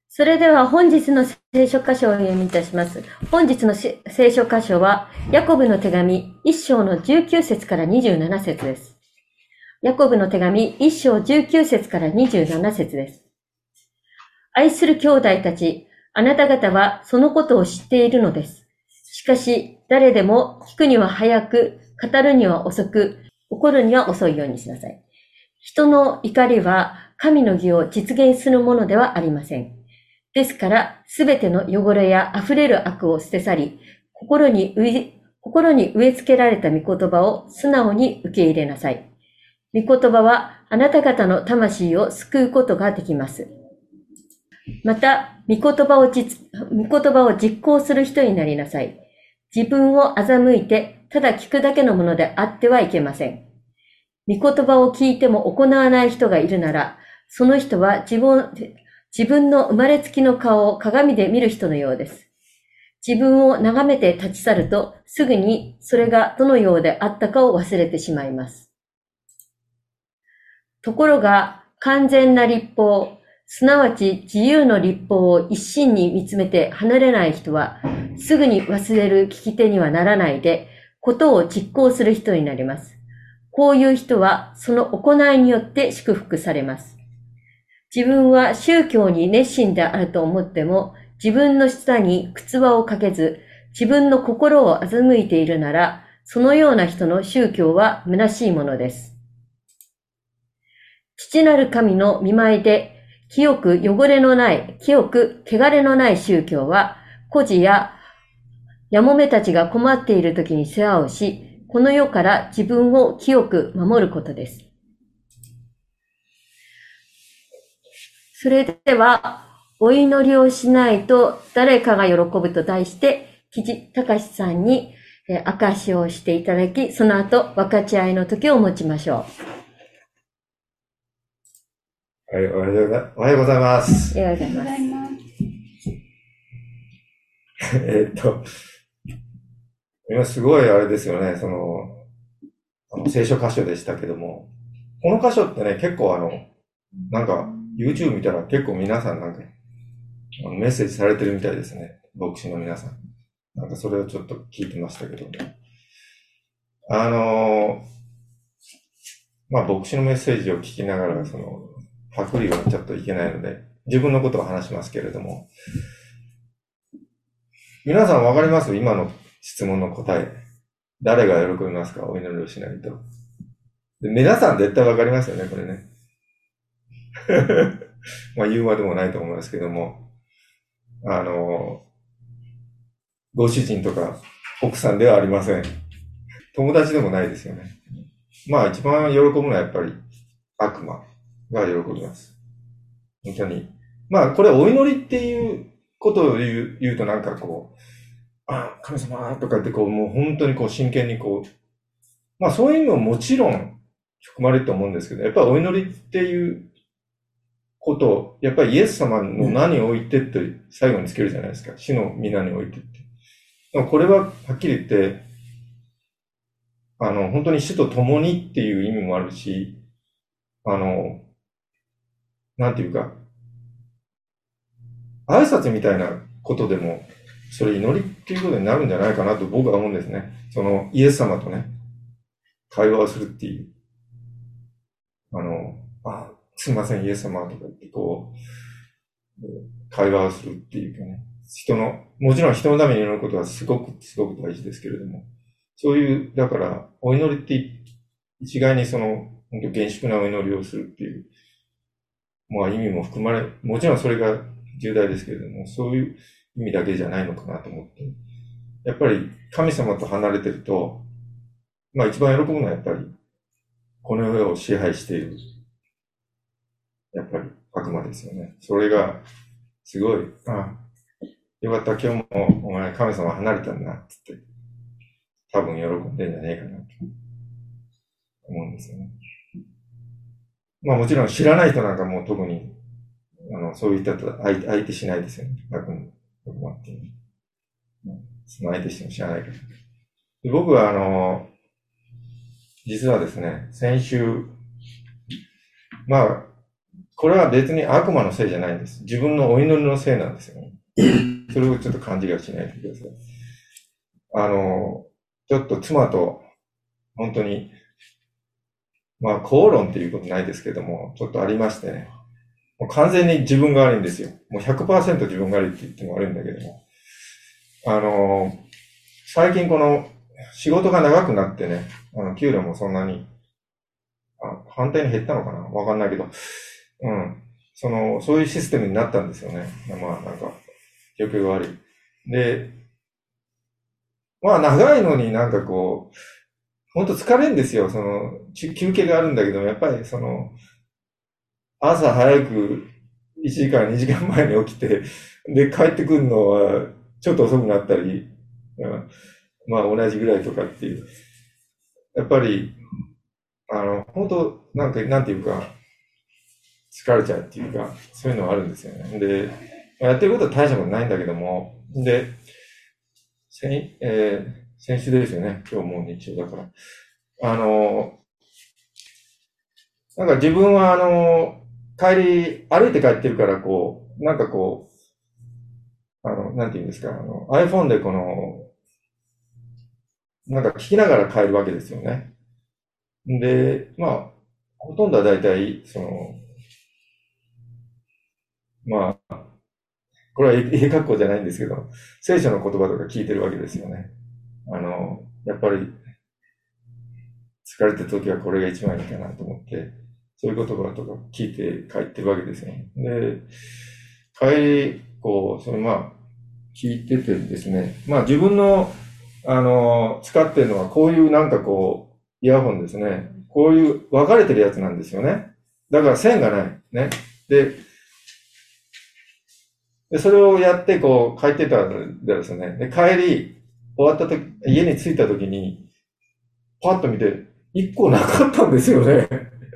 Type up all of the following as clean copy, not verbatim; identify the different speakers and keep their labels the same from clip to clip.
Speaker 1: それでは本日の聖書箇所をお読みいたします。本日の聖書箇所は、ヤコブの手紙1章の19節から27節です。ヤコブの手紙1章19節から27節です。愛する兄弟たち、あなた方はそのことを知っているのです。しかし、誰でも聞くには早く、語るには遅く、怒るには遅いようにしなさい。人の怒りは神の義を実現するものではありません。ですから、すべての汚れや溢れる悪を捨て去り、心に植え付けられた御言葉を素直に受け入れなさい。御言葉はあなた方の魂を救うことができます。また、御言葉を実行する人になりなさい。自分を欺いて、ただ聞くだけのものであってはいけません。御言葉を聞いても行わない人がいるなら、その人は自分の生まれつきの顔を鏡で見る人のようです。自分を眺めて立ち去ると、すぐにそれがどのようであったかを忘れてしまいます。ところが、完全な律法、すなわち自由の律法を一心に見つめて離れない人は、すぐに忘れる聞き手にはならないで、ことを実行する人になります。こういう人は、その行いによって祝福されます。自分は宗教に熱心であると思っても、自分の舌に靴輪をかけず、自分の心を欺いているなら、そのような人の宗教は虚しいものです。父なる神の見舞いで、清く汚れのない、清く汚れのない宗教は、孤児ややもめたちが困っている時に世話をし、この世から自分を清く守ることです。それでは、お祈りをしないと誰かが喜ぶと題して、木隆さんに証しをしていただき、その後、分かち合いの時を持ちましょ
Speaker 2: はい、おはようございます。
Speaker 1: う。おはようございます。
Speaker 2: 今すごいあれですよね、聖書箇所でしたけども、この箇所ってね、結構なんか、YouTube 見たら結構皆さんなんか、メッセージされてるみたいですね。牧師の皆さん。なんかそれをちょっと聞いてましたけどね。牧師のメッセージを聞きながら、パクリはちょっといけないので、自分のことを話しますけれども、皆さんわかります今の質問の答え。誰が喜びますかお祈りをしないと。で皆さん絶対わかりますよね、これね。言うまでもないと思いますけども、ご主人とか奥さんではありません。友達でもないですよね。一番喜ぶのはやっぱり悪魔が喜びます。本当に。これお祈りっていうことを言うとなんか神様とかってもう本当に真剣にそういう意味ももちろん含まれると思うんですけど、やっぱりお祈りっていうことを、やっぱりイエス様の名においてって最後につけるじゃないですか。主の皆においてって。でもこれははっきり言って、本当に主と共にっていう意味もあるし、なんていうか、挨拶みたいなことでも、それ祈りっていうことになるんじゃないかなと僕は思うんですね。イエス様とね、会話をするっていう。すいません、イエス様とか言って会話をするっていうかね。もちろん人のために祈ることはすごく大事ですけれども、そういう、だから、お祈りって一概に本当厳粛なお祈りをするっていう、意味も含まれ、もちろんそれが重大ですけれども、そういう意味だけじゃないのかなと思って。やっぱり神様と離れてると、一番喜ぶのはやっぱり、この世を支配している、やっぱり悪魔ですよね。それが、すごい、よかった、今日もお前神様離れたんだ、つって、多分喜んでんじゃねえかなと思うんですよね。もちろん知らない人なんかもう特に、そういった相手しないですよね。悪魔っていう。その相手しても知らないから。で僕は実はですね、先週、 これは別に悪魔のせいじゃないんです。自分のお祈りのせいなんですよね。それをちょっと勘違いしないでください。ちょっと妻と、本当に、まあ、口論っていうことないですけども、ちょっとありましてね。もう完全に自分が悪いんですよ。もう 100% 自分が悪いって言っても悪いんだけども。最近この仕事が長くなってね、給料もそんなに、反対に減ったのかなわかんないけど、うん。そういうシステムになったんですよね。まあ、なんか、状況が悪い。で、まあ、長いのになんかこう、ほんと疲れるんですよ。休憩があるんだけども、やっぱり朝早く1時間、2時間前に起きて、で、帰ってくるのはちょっと遅くなったり、まあ同じぐらいとかっていう。やっぱり、本当なんか、なんていうか、疲れちゃうっていうか、そういうのはあるんですよね。で、やってることは大したことないんだけども、で、先週ですよね。今日もう日曜だから。なんか自分は歩いて帰ってるから、なんかなんていうんですか、iPhone でなんか聞きながら帰るわけですよね。で、まあ、ほとんどは大体、まあ、これは英学校じゃないんですけど、聖書の言葉とか聞いてるわけですよね。やっぱり疲れてる時はこれが一番いいかなと思って、そういう言葉とか聞いて帰ってるわけですよね。で、帰り、まあ、聞いててですね、まあ自分の、使ってるのはこういうなんかイヤホンですね。こういう分かれてるやつなんですよね。だから線がない。ね。で、それをやって帰ってたんですね。で、帰り、終わった時、家に着いた時に、パッと見て、一個なかったんですよね。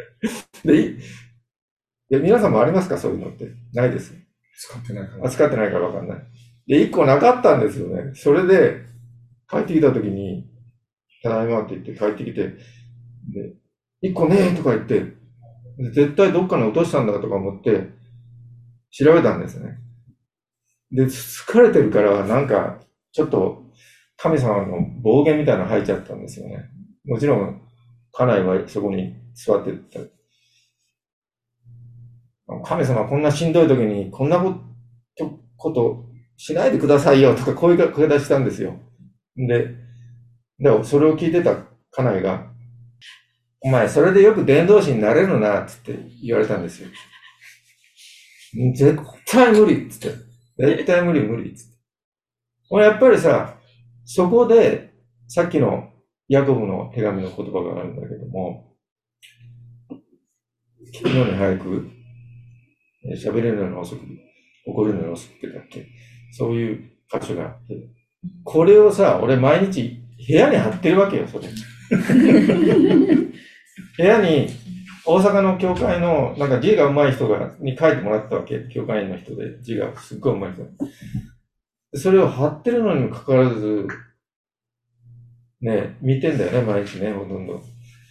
Speaker 2: で、皆さんもありますかそういうのって。ないです。
Speaker 3: 使ってないから。
Speaker 2: 使ってないからわかんない。で、一個なかったんですよね。それで、帰ってきた時に、ただいまって言って帰ってきて、で、一個ねーとか言って、絶対どっかに落としたんだとか思って、調べたんですね。で、疲れてるから、なんか、ちょっと、神様の暴言みたいなの吐いちゃったんですよね。もちろん、家内はそこに座ってた。神様こんなしんどい時に、こんなことしないでくださいよとか、こういう声出したんですよ。で、それを聞いてた家内が、お前、それでよく伝道師になれるな、つって言われたんですよ。絶対無理っつって。絶対無理っつって。俺やっぱりさ、そこで、さっきのヤコブの手紙の言葉があるんだけども、聞くのに早く、喋れるのに遅く、怒るのに遅くってだっけ。そういう箇所があって。これをさ、俺毎日部屋に貼ってるわけよ、それ。部屋に、大阪の教会の、なんか字が上手い人に書いてもらったわけ。教会員の人で、字がすっごい上手い人。それを貼ってるのにもかかわらず、ね、見てんだよね、毎日ね、ほとんど。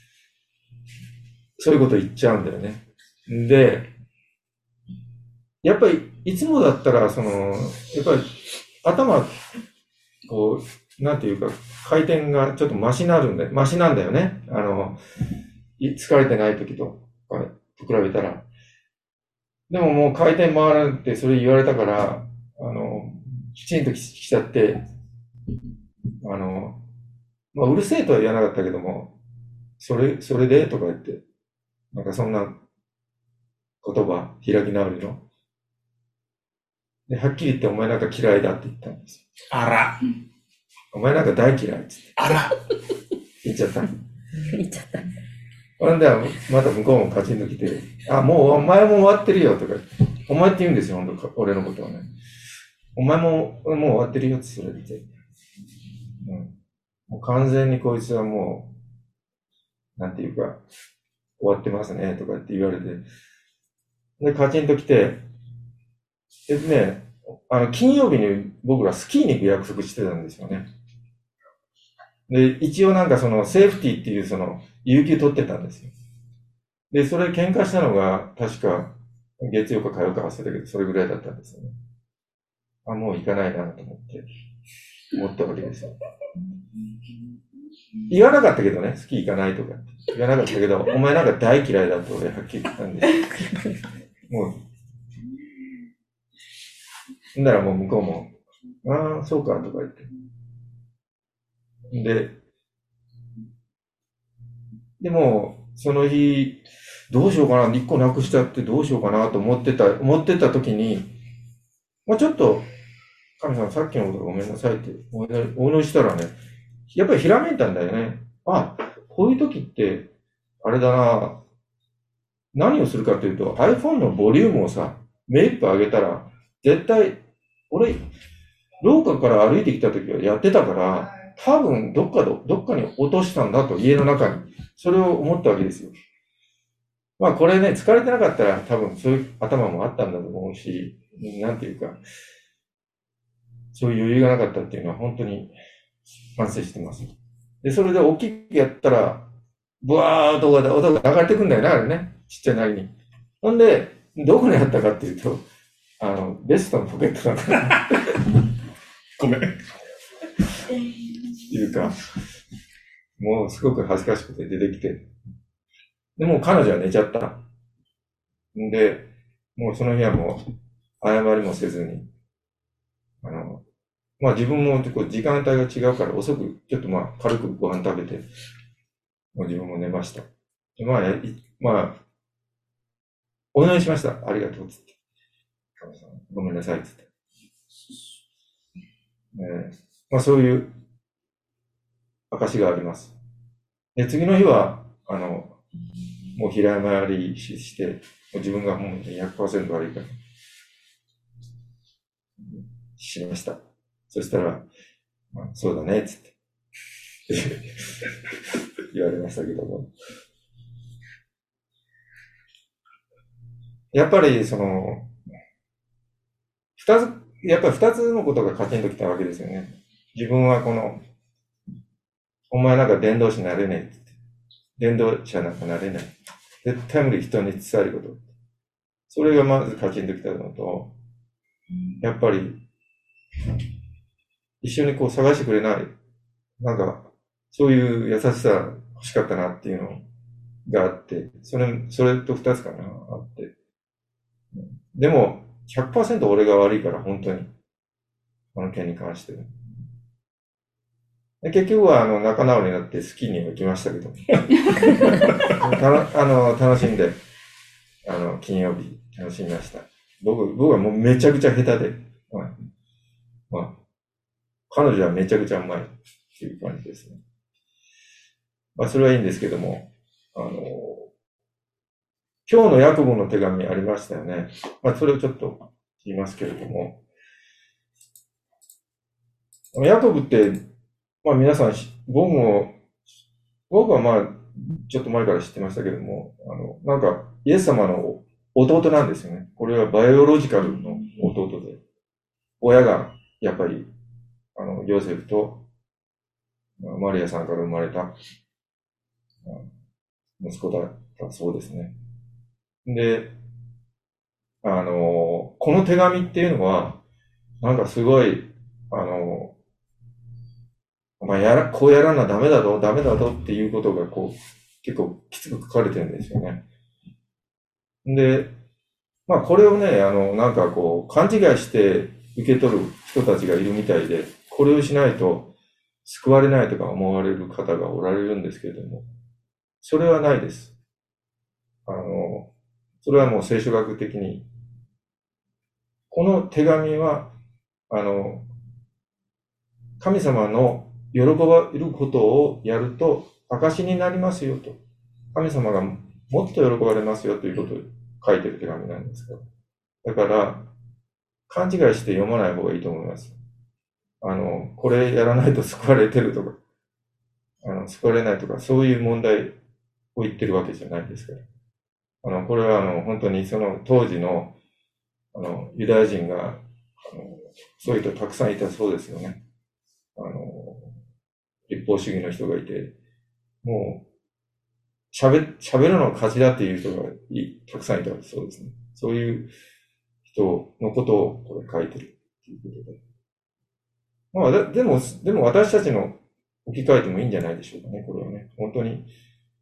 Speaker 2: そういうこと言っちゃうんだよね。で、やっぱり、いつもだったら、やっぱり、頭、なんていうか、回転がちょっとマシなんだよね。疲れてない時と比べたら。でももう回転回らんってそれ言われたから、きちんとしちゃって、まあ、うるせえとは言わなかったけども、それでとか言って、なんかそんな言葉、開き直りの。で、はっきり言ってお前なんか嫌いだって言ったんですよ。
Speaker 3: あら。
Speaker 2: お前なんか大嫌いって
Speaker 3: あら。
Speaker 2: 言っちゃった。
Speaker 1: 言っちゃった。
Speaker 2: ほんで、また向こうもカチンと来て、もうお前も終わってるよとか、お前って言うんですよ、本当俺のことはね。お前もう終わってるよってそれで。もう完全にこいつはもう、なんていうか、終わってますね、とかって言われて。で、カチンと来て、でね、金曜日に僕らスキーに行く約束してたんですよね。で、一応なんかセーフティーっていう有給取ってたんですよ。で、それ喧嘩したのが、確か、 月曜か火曜か忘れたけど、それぐらいだったんですよね。あ、もう行かないなと思ったわけですよ。言わなかったけどね、スキー行かないとか。言わなかったけど、お前なんか大嫌いだと俺はっきり言ったんで。もう、ならもう向こうも、ああ、そうか、とか言って。でも、その日、どうしようかな、1個なくしちゃってどうしようかなと思ってた時に、まあちょっと、神さんさっきのことごめんなさいってお祈りしたらね、やっぱりひらめいたんだよね。あ、こういう時って、あれだな、何をするかというと、iPhone のボリュームをさ、目いっぱい上げたら、絶対、俺、廊下から歩いてきた時はやってたから、多分どっかに落としたんだと、家の中に。それを思ったわけですよ。まあこれね、疲れてなかったら多分そういう頭もあったんだと思うし、なんていうか、そういう余裕がなかったっていうのは本当に反省してます。で、それで大きくやったら、ブワーっと音が流れてくんだよね、あれね。ちっちゃいなりに。ほんで、どこにあったかっていうと、ベストのポケットだった。
Speaker 3: ごめん。
Speaker 2: っていうか、もうすごく恥ずかしくて出てきて。で、もう彼女は寝ちゃった。んで、もうその日はもう、謝りもせずに、まあ自分も結構時間帯が違うから遅く、ちょっとまあ軽くご飯食べて、もう自分も寝ました。まあ、お願いしました。ありがとう、つって。神さんごめんなさい、つって。まあそういう証があります。で、次の日は、もう平謝りして、もう自分がもう 100% 悪いから、しました。そしたら、まあ、そうだね、つって言われましたけども。やっぱり、やっぱり二つのことがカチンときたわけですよね。自分はお前なんか伝道師になれねえって。伝道者なんかなれない。絶対無理、人に伝えること。それがまずカチンときたのと、やっぱり、一緒にこう探してくれない。なんか、そういう優しさ欲しかったなっていうのがあって、それと二つかな、あって。でも、100% 俺が悪いから、本当に。この件に関しては。で結局は、仲直りになってスキーにも行きましたけど。楽しんで、金曜日、楽しみました。僕はもうめちゃくちゃ下手で、まあ、彼女はめちゃくちゃうまいっていう感じですね。まあ、それはいいんですけども、今日のヤコブの手紙ありましたよね。まあ、それをちょっと言いますけれども、ヤコブって、まあ皆さん、僕はまあ、ちょっと前から知ってましたけども、なんか、イエス様の弟なんですよね。これはバイオロジカルの弟で、親が、やっぱり、ヨセフと、マリアさんから生まれた、息子だったそうですね。で、この手紙っていうのは、なんかすごい、まあ、こうやらなダメだぞっていうことが、結構きつく書かれてるんですよね。で、まあ、これをね、なんか勘違いして受け取る人たちがいるみたいで、これをしないと救われないとか思われる方がおられるんですけれども、それはないです。それはもう聖書学的に、この手紙は、神様の喜ばれることをやると証になりますよと。神様がもっと喜ばれますよということを書いてる手紙なんですけど。だから、勘違いして読まない方がいいと思います。これやらないと救われてるとか、救われないとか、そういう問題を言ってるわけじゃないですから。これは本当にその当時の、ユダヤ人が、そういう人たくさんいたそうですよね。立法主義の人がいて、もう、喋るのが勝ちだっていう人がたくさんいたそうですね。 そういう人のことをこれ書いてるっていうことで。まあ、でも私たちの置き換えてもいいんじゃないでしょうかね、これはね。本当に、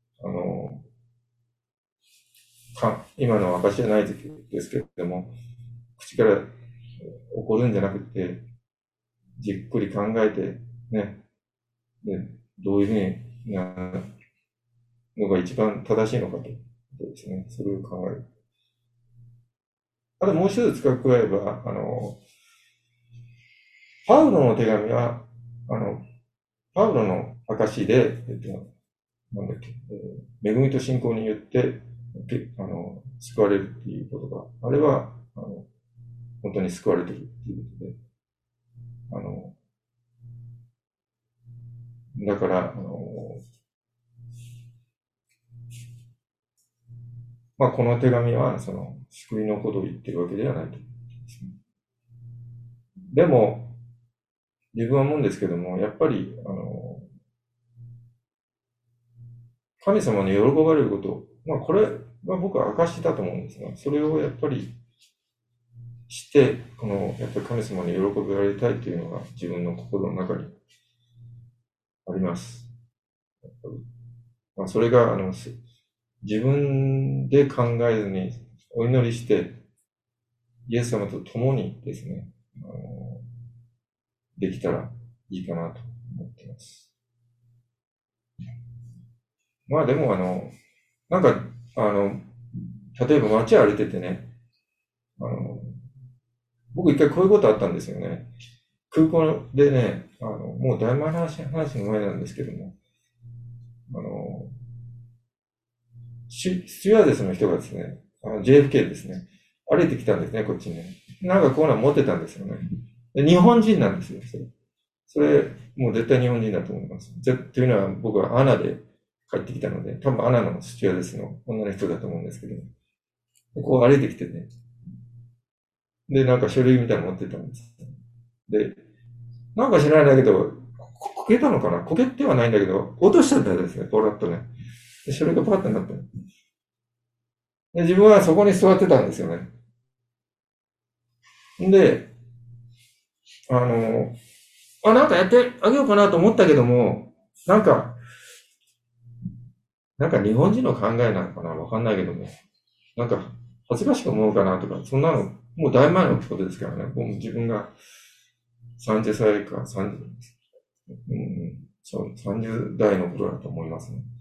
Speaker 2: 今の証じゃないですけれども、口から起こるんじゃなくて、じっくり考えて、ね、で、どういうふうなのが一番正しいのかということですね。それを考える。あともう一つ付け加えば、パウロの手紙は、パウロの証で、なんだっけ、恵みと信仰によって、救われるっていうことが、あれは、本当に救われてるっていうことで、だから、まあ、この手紙は、救いのことを言ってるわけではないと思いますね。でも、自分は思うんですけども、やっぱり、神様に喜ばれること、まあ、これは僕は証だと思うんですが、それをやっぱりして、やっぱり神様に喜ばれたいというのが自分の心の中にあります。まあ、それが、自分で考えずにお祈りして、イエス様と共にですね、できたらいいかなと思っています。まあでもなんか、例えば街歩いててね、僕一回こういうことあったんですよね。空港でね、もうだいぶ話の前なんですけども、スチュワーデスの人がですね、JFK ですね、歩いてきたんですね、こっちにね。なんかこういうの持ってたんですよね。で日本人なんですよ、それ、もう絶対日本人だと思います。というのは僕はアナで帰ってきたので、多分アナのスチュワーデスの女の人だと思うんですけど、こう歩いてきてね。で、なんか書類みたいなの持ってたんです。で、なんか知らないんだけど、こけたのかなこけてはないんだけど、落としちゃったんですね、ポロッとね。で、書類がパッとなった。で、自分はそこに座ってたんですよね。で、なんかやってあげようかなと思ったけども、なんか日本人の考えなのかなわかんないけども、なんか恥ずかしく思うかなとか、そんなの、もうだいぶ前のことですからね。もう自分が30歳か30代の頃だと思いますね。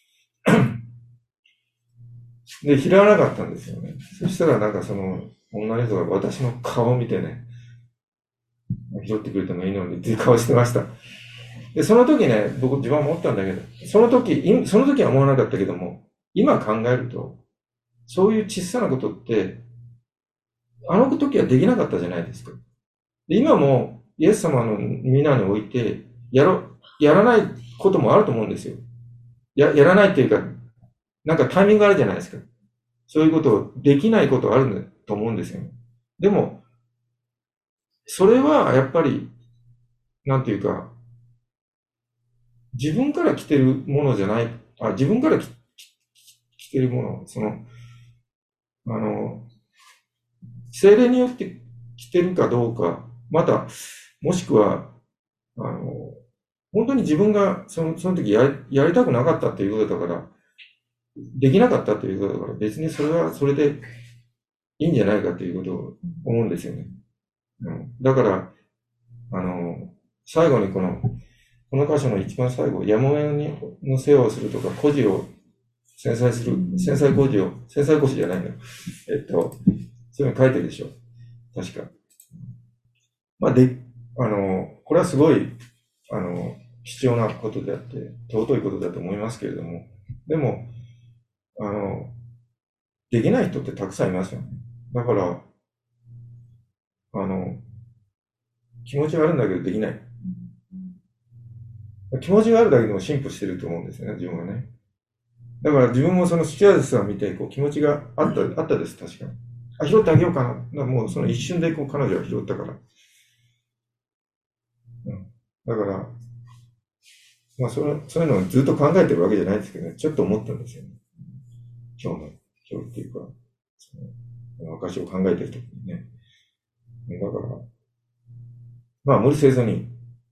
Speaker 2: で、拾わなかったんですよね。そしたらなんかその女の人が私の顔を見てね、拾ってくれてもいいのにっていう顔してました。で、その時ね、僕自分は思ったんだけど、その時は思わなかったけども、今考えると、そういう小さなことって、あの時はできなかったじゃないですか。で今も、イエス様の皆において、やらないこともあると思うんですよ。やらないっていうか、なんかタイミングがあるじゃないですか。そういうことを、できないことあると思うんですよ。でも、それはやっぱり、なんていうか、自分から来てるものじゃない、自分から来てるもの、精霊によって来てるかどうか、また、もしくは、本当に自分がその時やりたくなかったっていうことだから、できなかったということだから、別にそれはそれでいいんじゃないかということを思うんですよね。だから、最後にこの箇所の一番最後、やもめの世話をするとか、孤児を繊細孤児じゃないの。そういうの書いてるでしょ。確か。まあ、これはすごい、貴重なことであって、尊いことだと思いますけれども、でも、できない人ってたくさんいますよね。だから、気持ちはあるんだけどできない。気持ちがあるだけでも進歩してると思うんですよね、自分はね。だから自分もそのスチュワーデスさんを見て、気持ちがあったです、確かに。拾ってあげようかな。もうその一瞬で彼女は拾ったから。だから、まあそういうのをずっと考えてるわけじゃないですけどね、ちょっと思ったんですよね。今日っていうか。 証を考えてるときにね。だから、まあ無理せずに、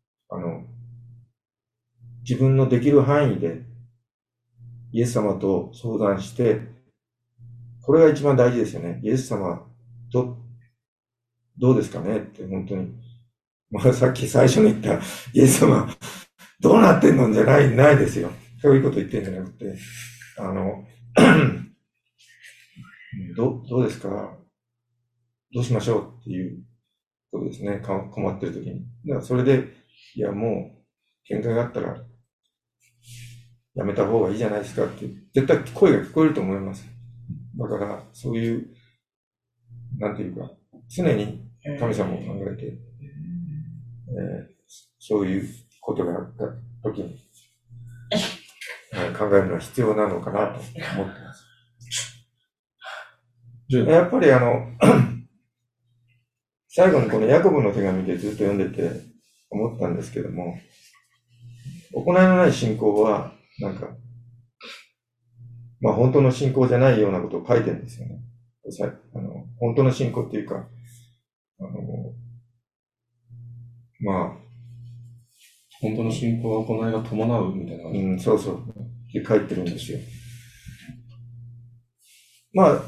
Speaker 2: 自分のできる範囲でイエス様と相談して、これが一番大事ですよね。イエス様とどうですかねって本当に。まあさっき最初に言ったイエス様どうなってんのじゃないですよ。そういうこと言ってんじゃなくて、どうですかどうしましょうっていうことですね。困ってる時に。だからそれで、いやもう、喧嘩があったら、やめた方がいいじゃないですかって、絶対声が聞こえると思います。だから、そういう、なんていうか、常に神様を考えて、そういうことがあった時に、考えるのは必要なのかなと思ってます。やっぱり最後にこのヤコブの手紙でずっと読んでて思ったんですけども、行いのない信仰は、なんか、まあ本当の信仰じゃないようなことを書いてるんですよね。本当の信仰っていうか、まあ、
Speaker 3: 本当の信仰は行いが伴うみたいな。
Speaker 2: そうそう。って書いてるんですよ。まあ、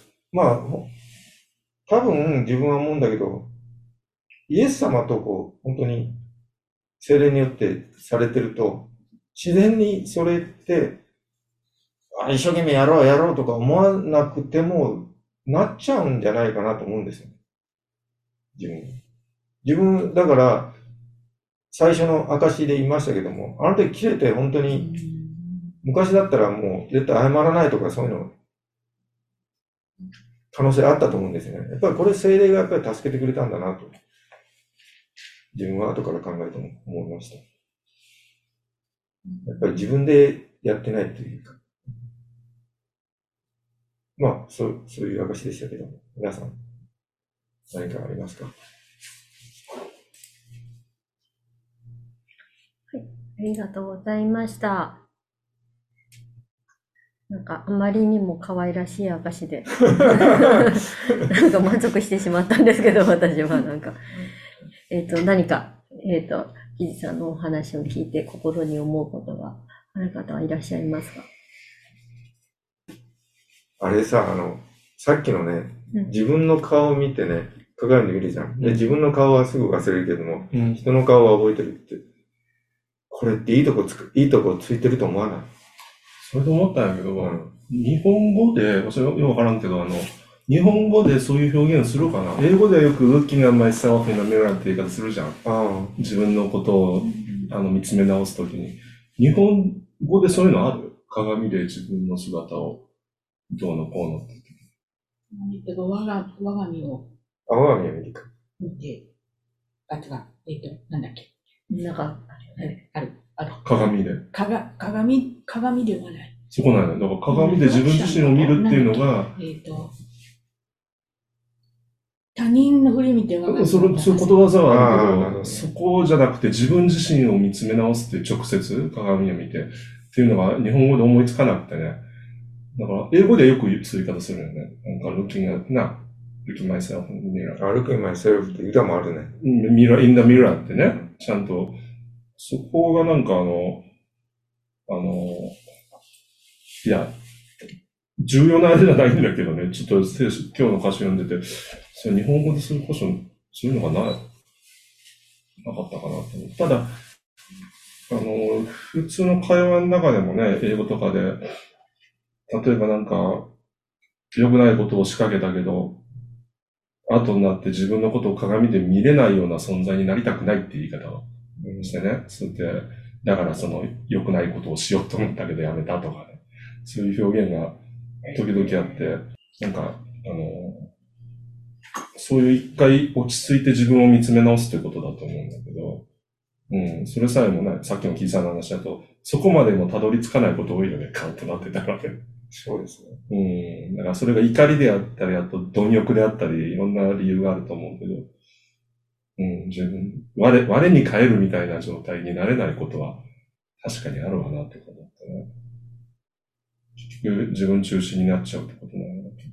Speaker 2: 多分自分は思うんだけど、イエス様と本当に聖霊によってされてると、自然にそれって、一生懸命やろうとか思わなくても、なっちゃうんじゃないかなと思うんですよ。自分、だから、最初の証で言いましたけども、あの時切れて本当に、昔だったらもう絶対謝らないとかそういうの、可能性あったと思うんですよね。やっぱりこれ聖霊がやっぱり助けてくれたんだなと。自分は後から考えても思いました。やっぱり自分でやってないというか。まあ、そういう証でしたけども、皆さん、何かありますか？はい、
Speaker 1: ありがとうございました。なんかあまりにも可愛らしい証でなんか満足してしまったんですけど、私はなんか。何か、キジさんのお話を聞いて心に思うことがある方はいらっしゃいますか？
Speaker 2: あれさ、さっきのね、自分の顔を見てね、鏡で見るじゃん。で、自分の顔はすぐ忘れるけども、人の顔は覚えてるって。これっていいとこついてると思わない？
Speaker 3: それで思ったんやけど、日本語で、それよくわからんけど、日本語でそういう表現するかな。英語ではよく looking at myself in the mirror って言い方するじゃん。自分のことを見つめ直すときに。日本語でそういうのある？鏡で自分の姿をどうのこうのって。
Speaker 2: 我が身を見るか。
Speaker 4: 見て、なんだっけ。
Speaker 1: なんか、
Speaker 4: ある。
Speaker 3: 鏡で。
Speaker 4: 鏡ではない。
Speaker 3: そこなんだ。だから鏡で自分自身を見るっていうのが、
Speaker 4: 他人の振り見て分かる。
Speaker 3: そういうことわざはあるけど、そこじゃなくて自分自身を見つめ直すって直接鏡を見てっていうのが日本語で思いつかなくてね。だから英語でよくそういう言い方するよね。なんか looking myself in the mirror.
Speaker 2: looking myself って歌もあるね。
Speaker 3: mirror in the mirror ってね、ちゃんと、そこがなんかいや、重要なあれじゃないんだけどね、ちょっと今日の歌詞読んでて、それ日本語でする箇所、そういうのがなかったかなと思う。ただ、普通の会話の中でもね、英語とかで、例えばなんか、良くないことを仕掛けたけど、後になって自分のことを鏡で見れないような存在になりたくないって言い方をしてね。そうやって、だからその良くないことをしようと思ったけどやめたとかね。そういう表現が時々あって、なんか、そういう一回落ち着いて自分を見つめ直すということだと思うんだけど、それさえもね、さっきのキーさんの話だと、そこまでもたどり着かないこと多いよね、カンとなってたらね。
Speaker 2: そうですね。
Speaker 3: だからそれが怒りであったり、あと貪欲であったり、いろんな理由があると思うけど、自分、我に返るみたいな状態になれないことは確かにあるわなってことだったね。 結局自分中心になっちゃうってことなのか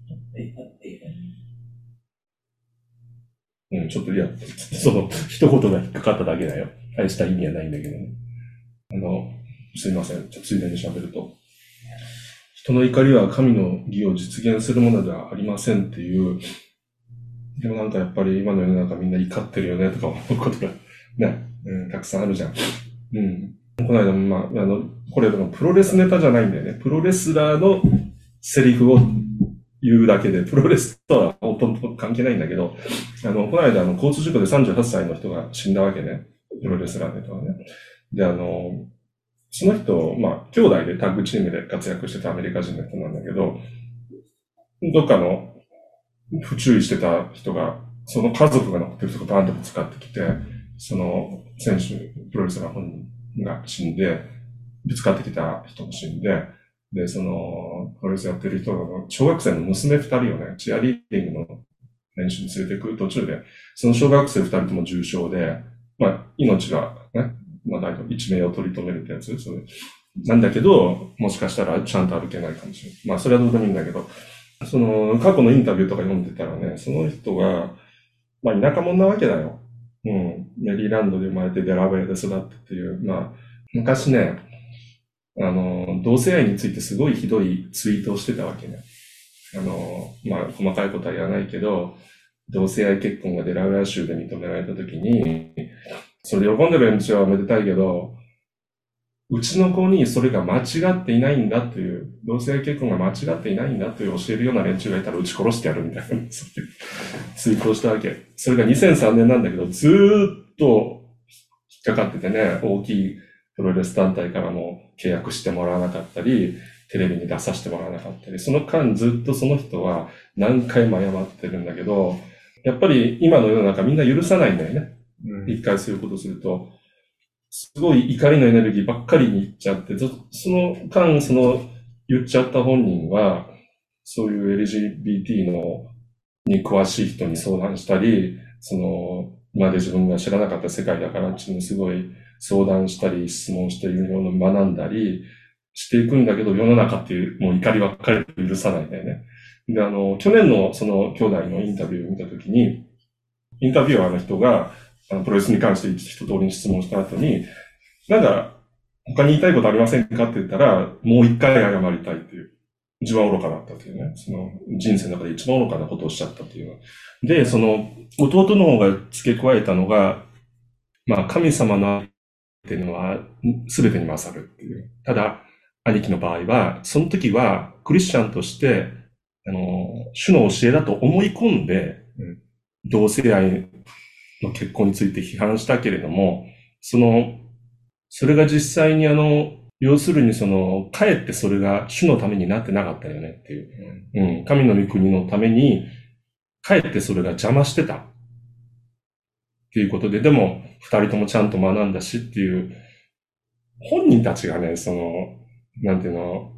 Speaker 3: な。ちょっといや、その一言が引っかかっただけだよ。大した意味はないんだけどね。すいません。ついでに喋ると。人の怒りは神の義を実現するものではありませんっていう。でもなんかやっぱり今の世の中みんな怒ってるよねとか思うことがね、たくさんあるじゃん。この間もこれでもプロレスネタじゃないんだよね。プロレスラーのセリフを言うだけで、プロレスとはほとんど関係ないんだけど、この間交通事故で38歳の人が死んだわけね。プロレスラーの人はね。で、その人、兄弟でタッグチームで活躍してたアメリカ人の人なんだけど、どっかの不注意してた人が、その家族が乗ってる人がバーンとぶつかってきて、その選手、プロレスラー本人が死んで、ぶつかってきた人も死んで、で、その、プロレスやってる人の小学生の娘二人をね、チアリーディングの練習に連れてくる途中で、その小学生二人とも重傷で、命がね、一命を取り留めるってやつ、それなんだけど、もしかしたらちゃんと歩けないかもしれない。それはどうでもいいんだけど、その、過去のインタビューとか読んでたらね、その人が、田舎者なわけだよ。メリーランドで生まれてデラウェアで育ってっていう、昔ね、同性愛についてすごいひどいツイートをしてたわけね。細かいことは言わないけど、同性愛結婚がデラウェア州で認められたときに、それで喜んでる連中はめでたいけど、うちの子にそれが間違っていないんだという、同性愛結婚が間違っていないんだという教えるような連中がいたら撃ち殺してやるみたいな、ツイートをしたわけ。それが2003年なんだけど、ずーっと引っかかっててね、大きいプロレス団体からも契約してもらわなかったり、テレビに出させてもらわなかったり、その間ずっとその人は何回も謝ってるんだけど、やっぱり今の世の中みんな許さないんだよね。一回そういうことすると。すごい怒りのエネルギーばっかりに行っちゃって、その間、言っちゃった本人は、そういう LGBT に詳しい人に相談したり、今まで自分が知らなかった世界だからっていうのをすごい相談したり、質問していろいろ学んだりしていくんだけど、世の中っていう、もう怒りばっかり許さないんだよね。で、去年のその兄弟のインタビューを見たときに、インタビュアーの人が、プロレスに関して一通りに質問した後に、他に言いたいことありませんかって言ったら、もう一回謝りたいっていう。一番愚かだったっていうね。その人生の中で一番愚かなことをしちゃったっていう。で、その弟の方が付け加えたのが、神様の愛っていうのは全てに勝るっていう。ただ、兄貴の場合は、その時はクリスチャンとして、主の教えだと思い込んで、同性愛の結婚について批判したけれども、それが実際に要するにかえってそれが主のためになってなかったよねっていう。神の御国のために、かえってそれが邪魔してた。っていうことで、でも、二人ともちゃんと学んだしっていう、本人たちがね、なんていうの、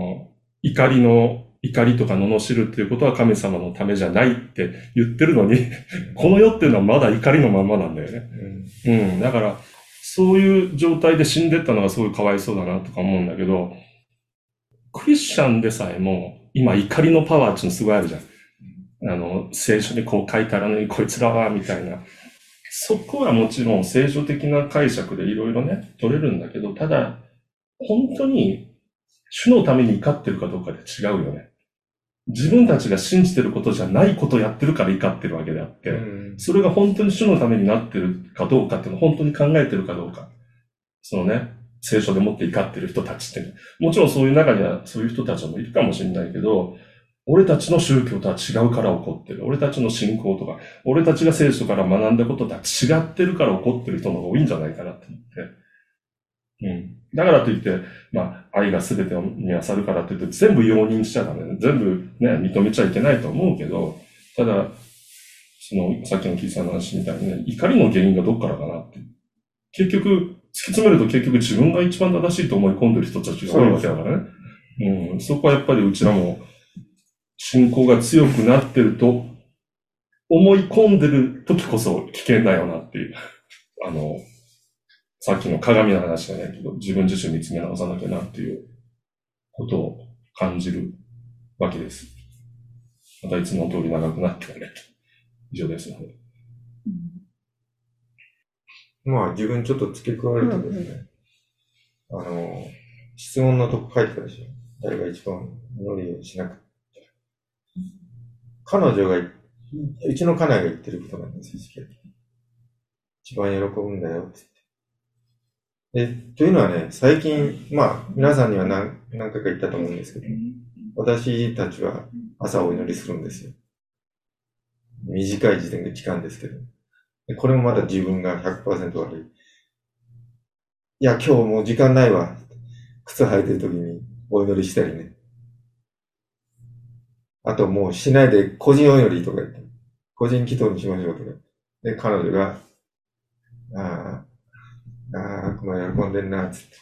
Speaker 3: 怒りとか罵るっていうことは神様のためじゃないって言ってるのに、この世っていうのはまだ怒りのままなんだよね。だから、そういう状態で死んでったのがすごいかわいそうだなとか思うんだけど、クリスチャンでさえも、今怒りのパワーっていうのすごいあるじゃん。聖書にこう書いてあるのにこいつらは、みたいな。そこはもちろん聖書的な解釈でいろいろね、取れるんだけど、ただ、本当に主のために怒ってるかどうかで違うよね。自分たちが信じてることじゃないことをやってるから怒ってるわけであって、それが本当に主のためになってるかどうかっていうのを本当に考えてるかどうか。聖書でもって怒ってる人たちって、ね、もちろんそういう中にはそういう人たちもいるかもしれないけど、俺たちの宗教とは違うから怒ってる。俺たちの信仰とか、俺たちが聖書から学んだこととは違ってるから怒ってる人の方が多いんじゃないかなと思って。だからといって、愛が全てに勝るからといって全部容認しちゃダメ。全部ね、認めちゃいけないと思うけど、ただ、さっきのキーさんの話みたいにね、怒りの原因がどっからかなって。結局、突き詰めると結局自分が一番正しいと思い込んでる人たちが多いわけだからね。そこはやっぱりうちらも、信仰が強くなってると、思い込んでる時こそ危険だよなっていう。さっきの鏡の話じゃないけど、自分自身見つめ直さなきゃなっていうことを感じるわけです。またいつも通り長くなってね。以上ですので。
Speaker 2: まあ自分ちょっと付け加えるとですね、質問のとこ書いてたでしょ。誰が一番祈りをしなくて。彼女が、うちの家内が言ってることなんですよ。一番喜ぶんだよって言って。というのはね、最近、まあ皆さんには何回か言ったと思うんですけど、私たちは朝お祈りするんですよ。短い時間ですけど。これもまだ自分が 100% 悪い。いや、今日もう時間ないわ。靴履いてる時にお祈りしたりね。あともうしないで個人お祈りとか言って、個人祈祷にしましょうとか。で、彼女が、この喜んでんな、つって。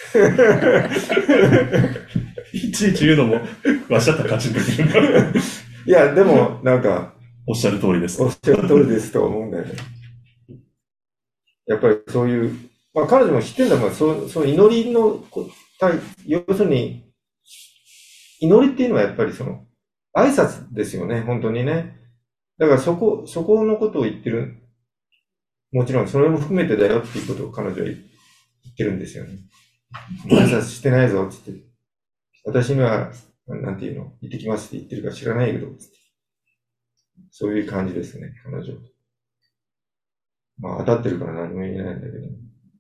Speaker 3: いちいち言うのも、わしだったらカチンときるな。
Speaker 2: いや、でも、なんか、
Speaker 3: おっしゃる通りです。
Speaker 2: おっしゃる通りですと思うんだよね。やっぱりそういう、まあ彼女も知ってんだもん、その祈りの、要するに、祈りっていうのはやっぱりその、挨拶ですよね、本当にね。だからそこのことを言ってる。もちろんそれも含めてだよっていうことを彼女は言ってるんですよね。挨拶してないぞって言って。私には、なんていうの、行ってきますって言ってるか知らないけど、そういう感じですね、彼女。まあ当たってるから何も言えないんだけど。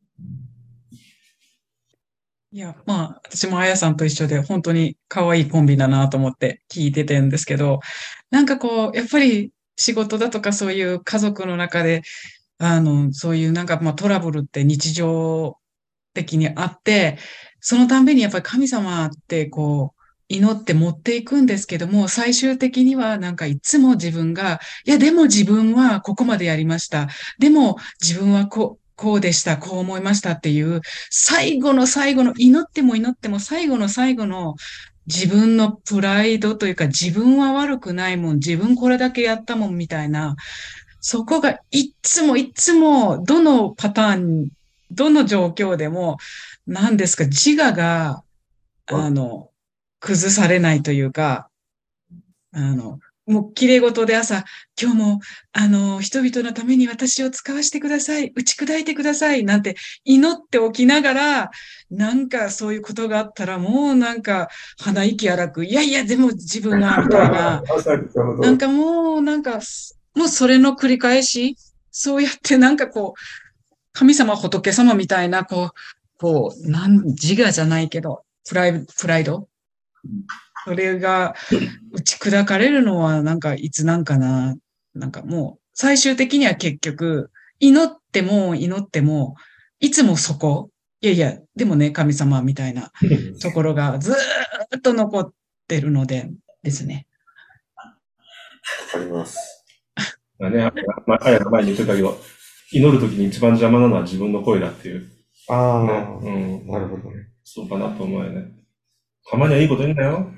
Speaker 4: いや、まあ、私もあやさんと一緒で本当に可愛いコンビだなと思って聞いててんですけど、なんかこう、やっぱり仕事だとかそういう家族の中で、そういうなんかまあトラブルって日常的にあって、そのたんびにやっぱり神様ってこう、祈って持っていくんですけども、最終的にはなんかいつも自分が、いやでも自分はここまでやりました。でも自分はこうでした。こう思いましたっていう、最後の最後の、祈っても祈っても最後の最後の自分のプライドというか、自分は悪くないもん、自分これだけやったもんみたいな、そこがいつもいつも、どのパターン、どの状況でも、何ですか、自我が、あの、崩されないというか、もう綺麗事で朝、今日も、人々のために私を使わせてください、打ち砕いてください、なんて祈っておきながら、なんかそういうことがあったら、もうなんか鼻息荒く、いやいや、でも自分が、みたいな、なんかもう、なんか、もうそれの繰り返し、そうやってなんかこう、神様仏様みたいな、自我じゃないけど、プライドそれが打ち砕かれるのはなんかいつなんかな。なんかもう最終的には結局祈っても祈ってもいつもそこ。いやいや、でもね、神様みたいなところがずーっと残ってるのでですね。
Speaker 2: わかります。
Speaker 3: ね、前に言ってたけど、祈るときに一番邪魔なのは自分の声だっていう。
Speaker 2: ああ、
Speaker 3: ね、
Speaker 2: なるほどね。
Speaker 3: そうかなと思うよね。たまにはいいこと言うんだよ。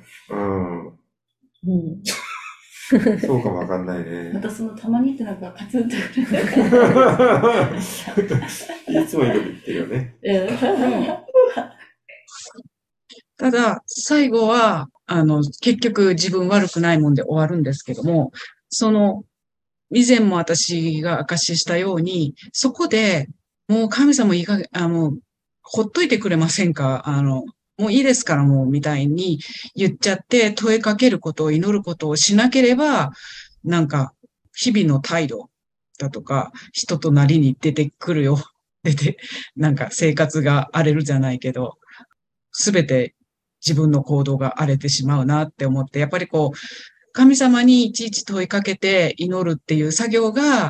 Speaker 2: そうかもわかんないね。
Speaker 5: またそのたまにってなんかカツンとくる。
Speaker 2: いつもいいこと言ってるよね。
Speaker 4: ただ、最後は、結局自分悪くないもんで終わるんですけども、以前も私が証ししたように、そこで、もう神様いい加減、ほっといてくれませんかもういいですからもう、みたいに言っちゃって問いかけることを祈ることをしなければ、なんか、日々の態度だとか、人となりに出てくるよ。なんか生活が荒れるじゃないけど、すべて自分の行動が荒れてしまうなって思って、やっぱりこう、神様にいちいち問いかけて祈るっていう作業が、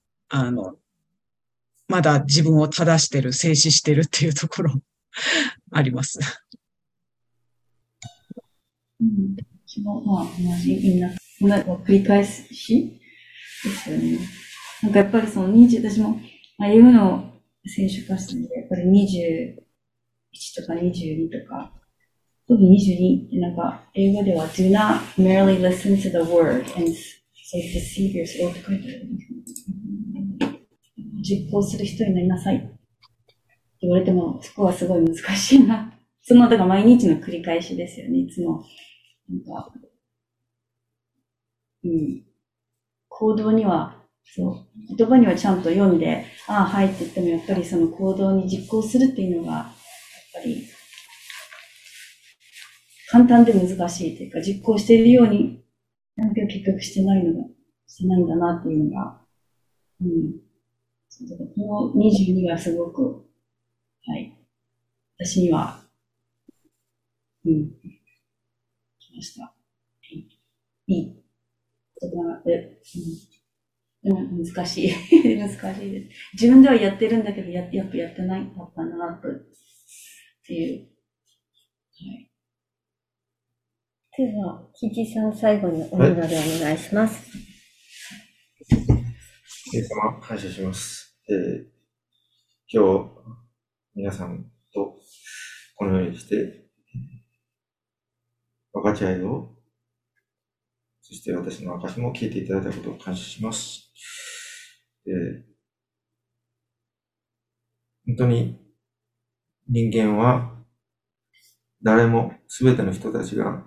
Speaker 4: まだ自分を正してる、静止してるっていうところあります。
Speaker 5: まあ、みんな、繰り返しですよね。なんかやっぱり私も、英語の聖書箇所で、やっぱり21とか22とか、特に22ってなんか、英語では do not merely listen to the word and so deceive yourself って書いてあるんですけど、実行する人になりなさいって言われても、そこはすごい難しいな。 だから毎日の繰り返しですよね、いつも。なんか、行動には、言葉にはちゃんと読んで、ああ、はいって言っても、やっぱりその行動に実行するっていうのが、やっぱり、簡単で難しいというか、実行しているように、なんか結局してないんだなっていうのが、この22がすごく、はい、私には、来ました。いい言葉で、難しい。難しいです。自分ではやってるんだけど、やっぱやってないかったな、っていう。はい。
Speaker 1: では、キジさん最後にお祈りお願いします。
Speaker 2: イエス様、感謝します。今日、皆さんとこのようにして、分かち合いを、そして私の証も聞いていただいたことを感謝します。本当に人間は誰も全ての人たちが、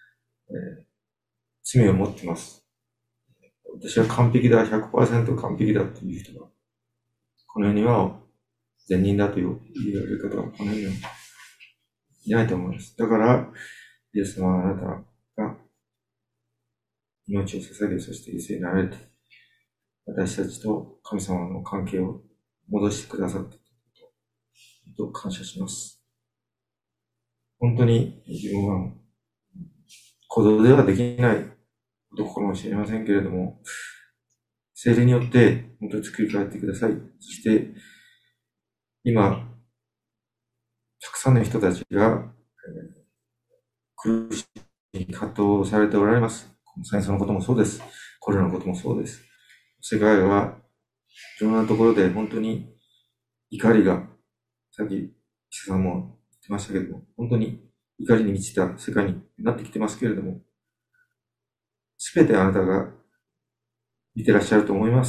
Speaker 2: 罪を持っています。私は完璧だ、100% 完璧だっていう人が、この世には善人だという言われる方はこの世にはいないと思います。だから、イエス様はあなたが命を捧げ、そして犠牲になられて、私たちと神様の関係を戻してくださったことを感謝します。本当に自分は行動ではできないことかもしれませんけれども、聖霊によって本当に作り変えてください。そして、今、たくさんの人たちが、苦しい葛藤をされておられます。戦争のこともそうです。コロナのこともそうです。世界はいろんなところで本当に怒りが、さっき、岸田さんも言ってましたけれども、本当に怒りに満ちた世界になってきてますけれども、すべてあなたが見てらっしゃると思います。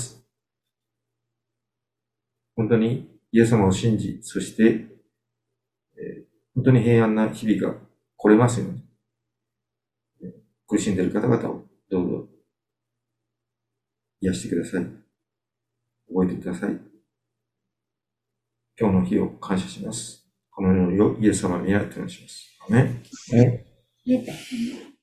Speaker 2: 本当にイエス様を信じ、そして、本当に平安な日々が来れますように、苦しんでいる方々をどうぞ癒してください。覚えてください。今日の日を感謝します。この世をイエス様に見られてお願いします。アメン。